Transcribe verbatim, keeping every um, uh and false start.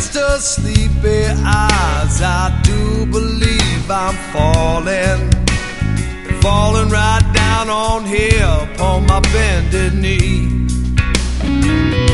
Mister Sleepy Eyes, I do believe I'm falling, falling right down on here upon my bended knee.